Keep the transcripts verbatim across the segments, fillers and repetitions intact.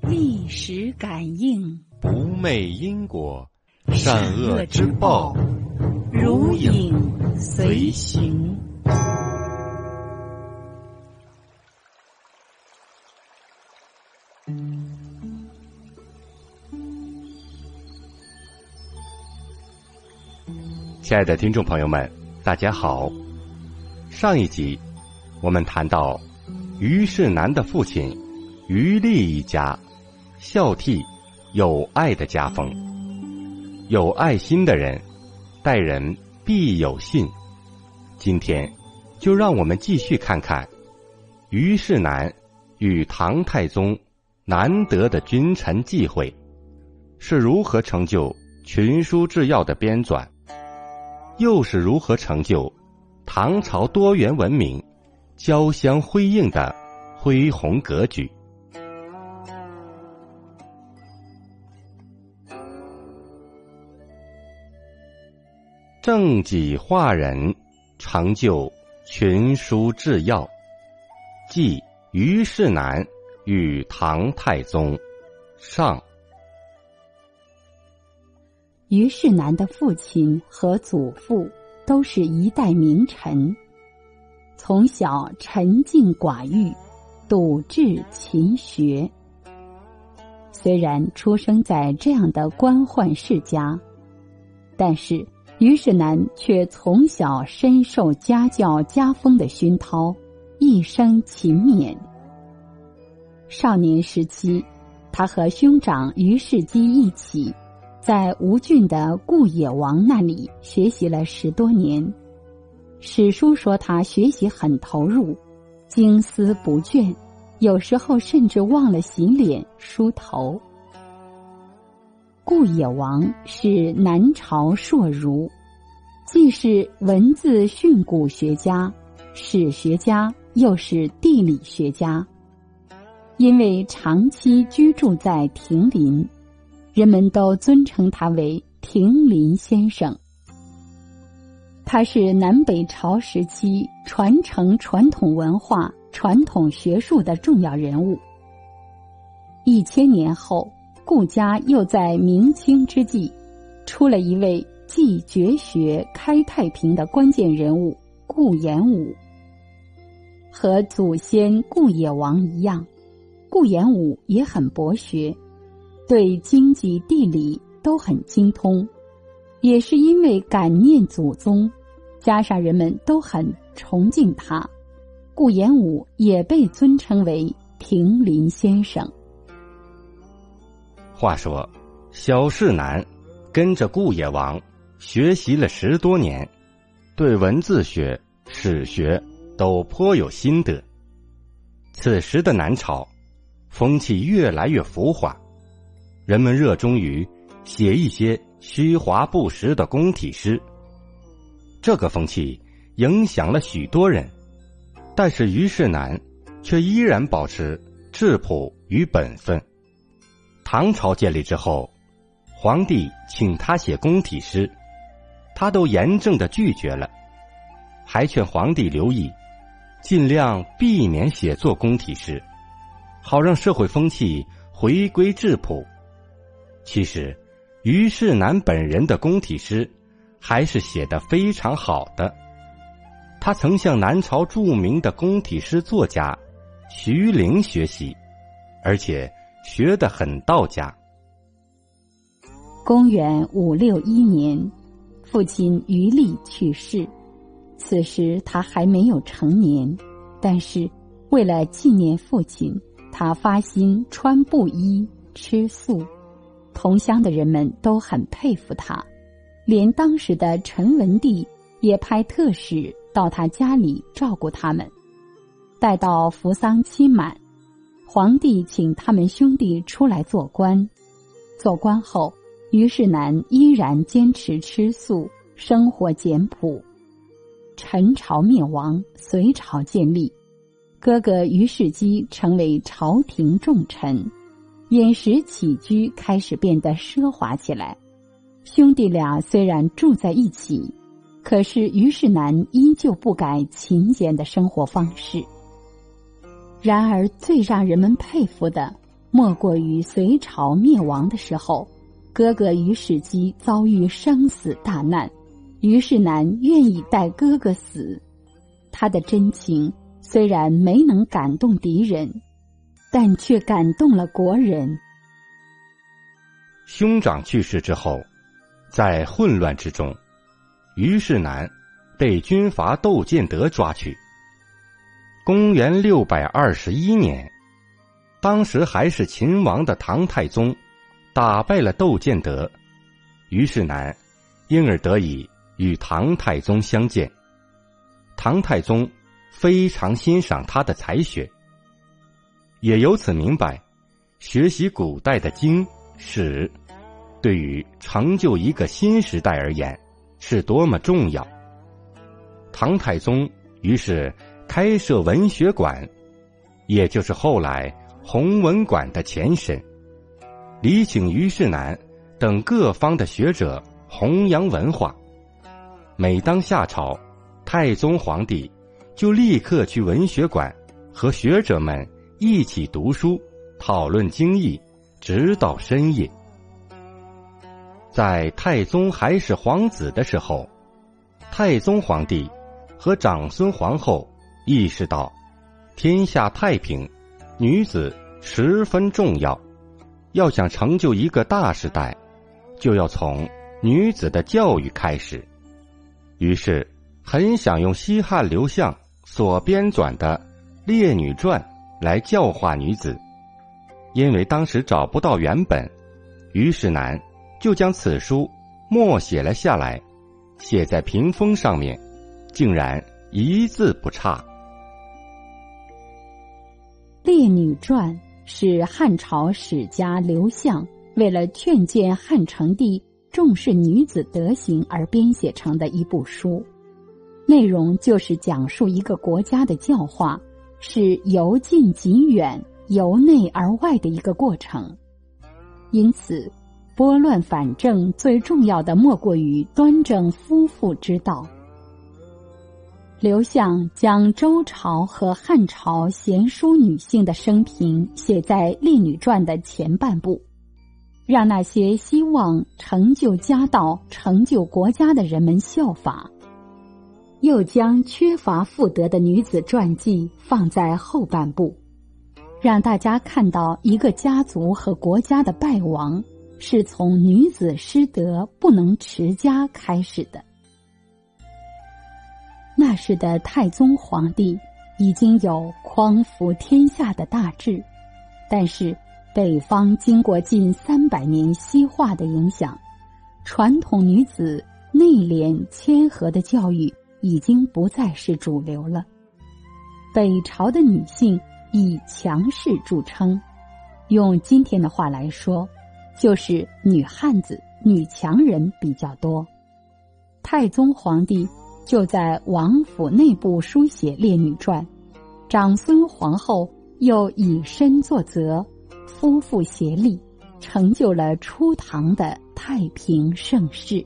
历史感应， 不昧因果，善恶之报， 如影随形。 亲爱的听众朋友们，大家好。上一集我们谈到于世南的父亲于立一家孝悌有爱的家风，有爱心的人待人必有信。今天就让我们继续看看于世南与唐太宗难得的君臣际会是如何成就群书治要的编纂，又是如何成就唐朝多元文明交相辉映的恢宏格局。正己化人，成就群书治要，即于世南与唐太宗。上。 于世南的父亲和祖父都是一代名臣，从小沉静寡欲，笃志勤学。虽然出生在这样的官宦世家，但是于世南却从小深受家教家风的熏陶，一生勤勉。少年时期，他和兄长于世基一起在吴郡的顾野王那里学习了十多年。史书说他学习很投入，精思不倦，有时候甚至忘了洗脸梳头。顾野王是南朝硕儒，既是文字训诂学家、史学家，又是地理学家。因为长期居住在亭林，人们都尊称他为亭林先生。他是南北朝时期传承传统文化、传统学术的重要人物。一千年后，顾家又在明清之际出了一位继绝学、开太平的关键人物顾炎武。和祖先顾野王一样，顾炎武也很博学，对经济地理都很精通。也是因为感念祖宗，加上人们都很崇敬他，顾炎武也被尊称为亭林先生。 话说小世南跟着顾野王学习了十多年，对文字学、史学都颇有心得。此时的南朝风气越来越浮华，人们热衷于写一些虚华不实的宫体诗，这个风气影响了许多人，但是于世南却依然保持质朴与本分。唐朝建立之后，皇帝请他写宫体诗，他都严正地拒绝了，还劝皇帝留意，尽量避免写作宫体诗，好让社会风气回归质朴。其实于世南本人的宫体诗还是写得非常好的，他曾向南朝著名的宫体诗作家徐陵学习，而且学得很到家。 公元五六一年，父亲于立去世，此时他还没有成年，但是为了纪念父亲，他发心穿布衣、吃素。同乡的人们都很佩服他，连当时的陈文帝也派特使到他家里照顾他们。待到服丧期满，皇帝请他们兄弟出来做官。做官后，于世南依然坚持吃素，生活简朴。陈朝灭亡，隋朝建立，哥哥于世基成为朝廷重臣，饮食起居开始变得奢华起来。兄弟俩虽然住在一起，可是于世南依旧不改勤俭的生活方式。然而最让人们佩服的莫过于隋朝灭亡的时候，哥哥于世基遭遇生死大难，于世南愿意带哥哥死。他的真情虽然没能感动敌人，但却感动了国人。 兄长去世之后，在混乱之中，于世南被军阀窦建德抓去。公元六百二十一年，当时还是秦王的唐太宗打败了窦建德，于世南因而得以与唐太宗相见。唐太宗非常欣赏他的才学，也由此明白学习古代的经史对于成就一个新时代而言是多么重要。唐太宗于是开设文学馆，也就是后来弘文馆的前身，礼请于世南等各方的学者弘扬文化。每当夏朝，太宗皇帝就立刻去文学馆和学者们一起读书，讨论经义，直到深夜。在太宗还是皇子的时候，太宗皇帝和长孙皇后意识到天下太平，女子十分重要，要想成就一个大时代，就要从女子的教育开始。于是很想用西汉刘向所编纂的《列女传》来教化女子。因为当时找不到原本，于世南就将此书默写了下来，写在屏风上面，竟然一字不差。 《列女传》是汉朝史家刘向为了劝谏汉成帝重视女子德行而编写成的一部书，内容就是讲述一个国家的教化是由近及远，由内而外的一个过程。因此拨乱反正最重要的莫过于端正夫妇之道。刘向将周朝和汉朝贤淑女性的生平写在《列女传》的前半部，让那些希望成就家道、成就国家的人们效法；又将缺乏妇德的女子传记放在后半部，让大家看到一个家族和国家的败亡是从女子失德不能持家开始的。那时的太宗皇帝已经有匡扶天下的大志，但是北方经过近三百年西化的影响，传统女子内敛谦和的教育已经不再是主流了。北朝的女性以强势著称，用今天的话来说，就是女汉子、女强人比较多。太宗皇帝就在王府内部书写《列女传》，长孙皇后又以身作则，夫妇协力，成就了初唐的太平盛世。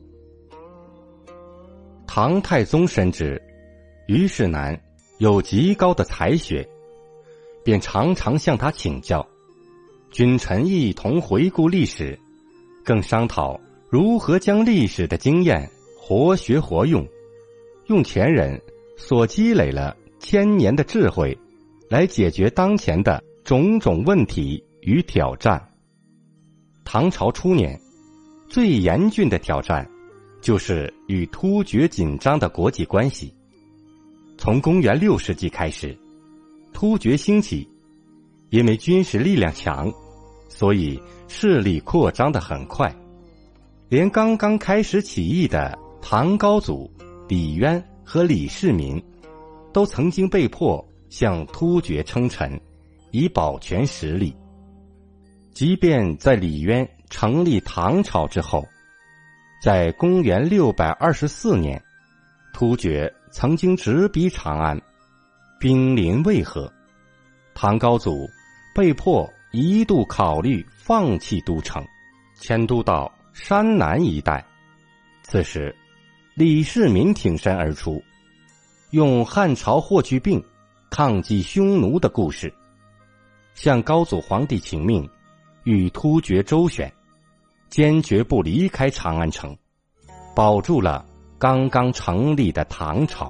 唐太宗深知于世南有极高的才学，便常常向他请教，君臣一同回顾历史，更商讨如何将历史的经验活学活用，用前人所积累了千年的智慧来解决当前的种种问题与挑战。唐朝初年，最严峻的挑战就是与突厥紧张的国际关系。从公元六世纪开始，突厥兴起，因为军事力量强，所以势力扩张得很快，连刚刚开始起义的唐高祖李渊和李世民都曾经被迫向突厥称臣，以保全实力。即便在李渊成立唐朝之后，在公元六百二十四年，突厥曾经直逼长安，兵临渭河，唐高祖被迫一度考虑放弃都城，迁都到山南一带。此时李世民挺身而出，用汉朝霍去病抗击匈奴的故事， 向高祖皇帝请命，与突厥周旋，坚决不离开长安城，保住了刚刚成立的唐朝。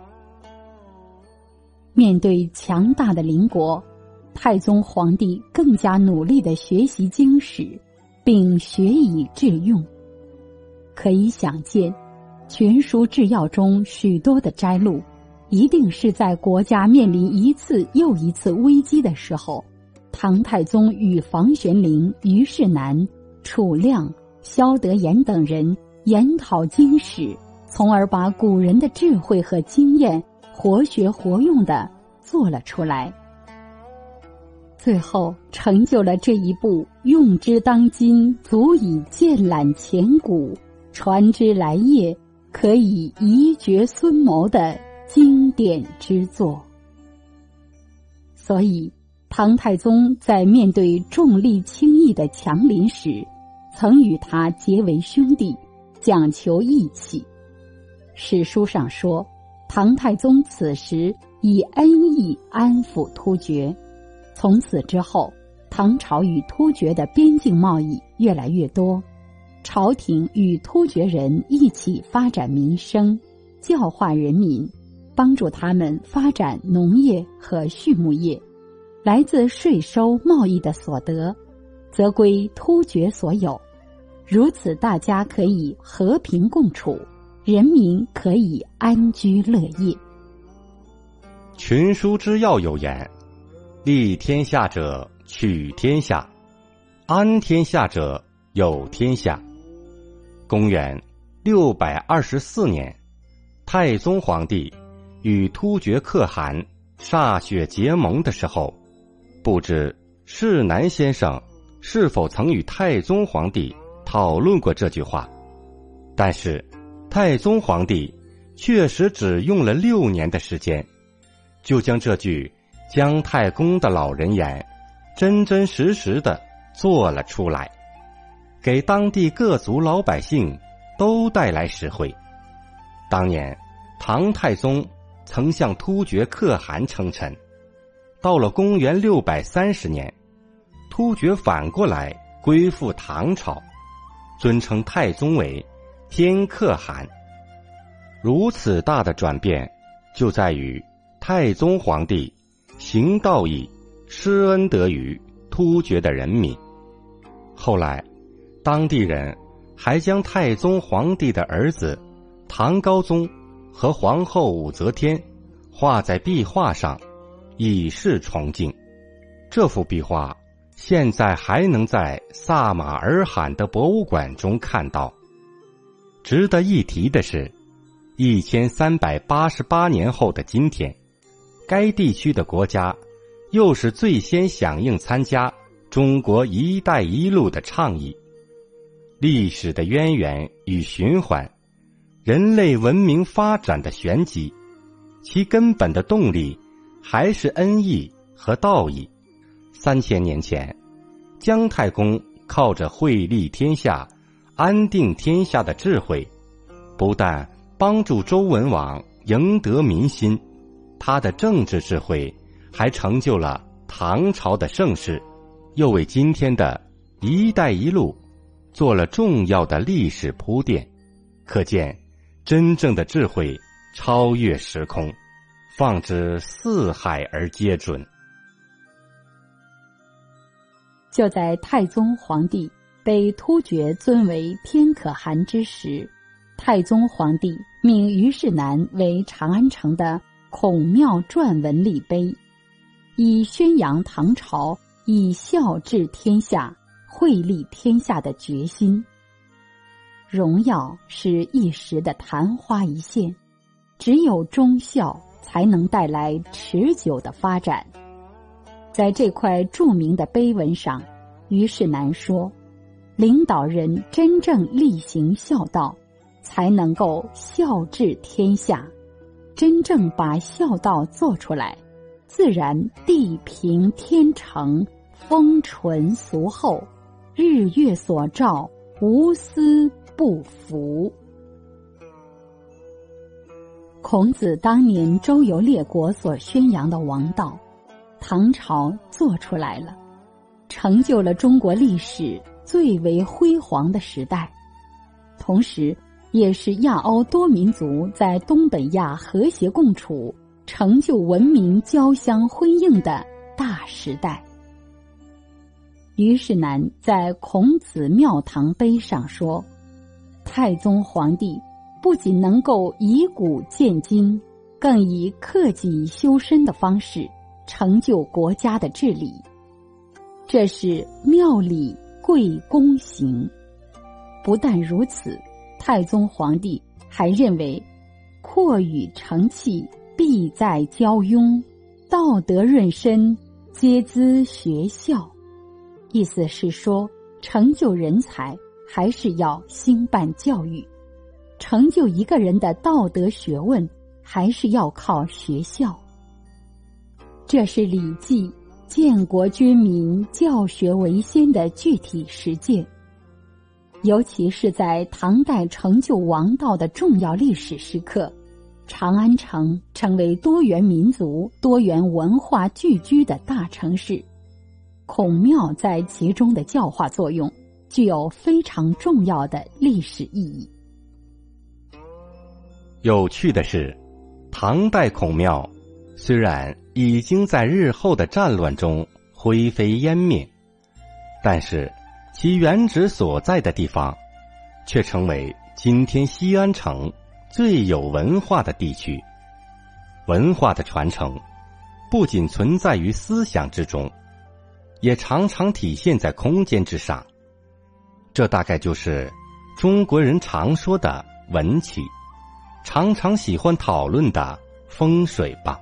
面对强大的邻国，太宗皇帝更加努力地学习经史，并学以致用。可以想见，《群书治要》中许多的摘录，一定是在国家面临一次又一次危机的时候，唐太宗与房玄龄、虞世南、楚亮、萧德言等人研讨经史，从而把古人的智慧和经验活学活用地做了出来，最后成就了这一部用之当今，足以鉴览前古，传之来业，可以遗绝孙谋的经典之作。所以唐太宗在面对重利轻义的强邻时，曾与他结为兄弟，讲求义气。史书上说，唐太宗此时以恩义安抚突厥。从此之后，唐朝与突厥的边境贸易越来越多，朝廷与突厥人一起发展民生，教化人民，帮助他们发展农业和畜牧业。来自税收贸易的所得，则归突厥所有。如此，大家可以和平共处，人民可以安居乐业。 群书之要有言：立天下者取天下，安天下者有天下。公元六百二十四年，太宗皇帝与突厥可汗歃血结盟的时候，不知世南先生是否曾与太宗皇帝讨论过这句话，但是太宗皇帝确实只用了六年的时间，就将这句姜太公的老人言真真实实的做了出来，给当地各族老百姓都带来实惠。当年唐太宗曾向突厥可汗称臣，到了公元六百三十年，突厥反过来归附唐朝，尊称太宗为天可汗。如此大的转变，就在于太宗皇帝行道义，施恩德于突厥的人民。后来当地人还将太宗皇帝的儿子唐高宗和皇后武则天画在壁画上，以示崇敬。这幅壁画现在还能在萨马尔罕的博物馆中看到。值得一提的是，一千三百八十八年后的今天，该地区的国家又是最先响应参加中国“一带一路”的倡议。历史的渊源与循环，人类文明发展的玄机，其根本的动力还是恩义和道义。三千年前，姜太公靠着惠利天下、安定天下的智慧，不但帮助周文王赢得民心，他的政治智慧还成就了唐朝的盛世，又为今天的一带一路做了重要的历史铺垫。可见真正的智慧超越时空，放之四海而皆准。 就在太宗皇帝被突厥尊为天可汗之时，太宗皇帝命虞世南为长安城的孔庙撰文立碑，以宣扬唐朝以孝治天下、惠利天下的决心。荣耀是一时的昙花一现，只有忠孝才能带来持久的发展。在这块著名的碑文上，虞世南说，领导人真正力行孝道，才能够孝治天下。真正把孝道做出来，自然地平天成，风淳俗厚，日月所照，无私不服。孔子当年周游列国所宣扬的王道，唐朝做出来了， 成就了中国历史最为辉煌的时代，同时也是亚欧多民族在东北亚和谐共处、成就文明交相辉映的大时代。虞世南在《孔子庙堂碑》上说，太宗皇帝不仅能够以古鉴今，更以克己修身的方式成就国家的治理，这是妙理贵公行。不但如此，太宗皇帝还认为扩语成器，必在教庸，道德润身，皆资学校。意思是说，成就人才还是要兴办教育，成就一个人的道德学问还是要靠学校。这是《礼记》建国军民教学为先的具体实践，尤其是在唐代成就王道的重要历史时刻，长安城成为多元民族、多元文化聚居的大城市，孔庙在其中的教化作用具有非常重要的历史意义。 有趣的是，唐代孔庙虽然已经在日后的战乱中灰飞烟灭，但是其原址所在的地方却成为今天西安城最有文化的地区。文化的传承不仅存在于思想之中，也常常体现在空间之上。这大概就是中国人常说的文气，常常喜欢讨论的风水吧。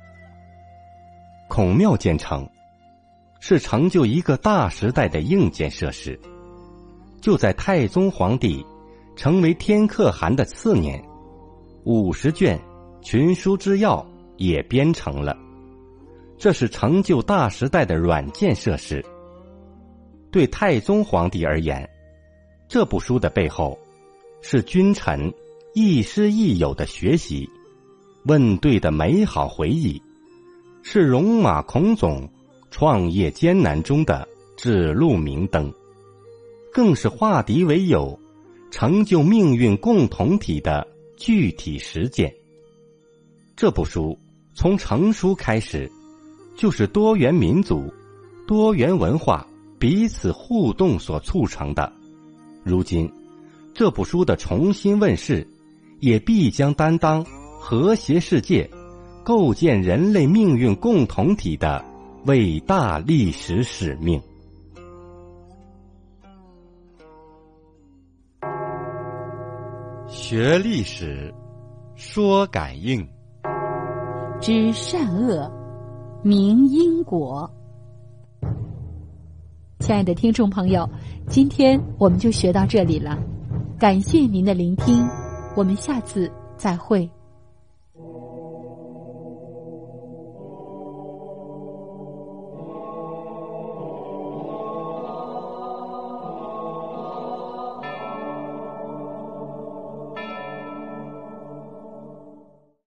孔庙建成是成就一个大时代的硬件设施。就在太宗皇帝成为天可汗的次年，五十卷群书之要也编成了，这是成就大时代的软件设施。对太宗皇帝而言，这部书的背后是君臣亦师亦友的学习，问对的美好回忆，是戎马孔总创业艰难中的指路明灯，更是化敌为友，成就命运共同体的具体实践。这部书从成书开始，就是多元民族、多元文化彼此互动所促成的。如今，这部书的重新问世，也必将担当和谐世界、构建人类命运共同体的伟大历史使命。学历史，说感应， 知善恶，明因果。亲爱的听众朋友，今天我们就学到这里了，感谢您的聆听，我们下次再会。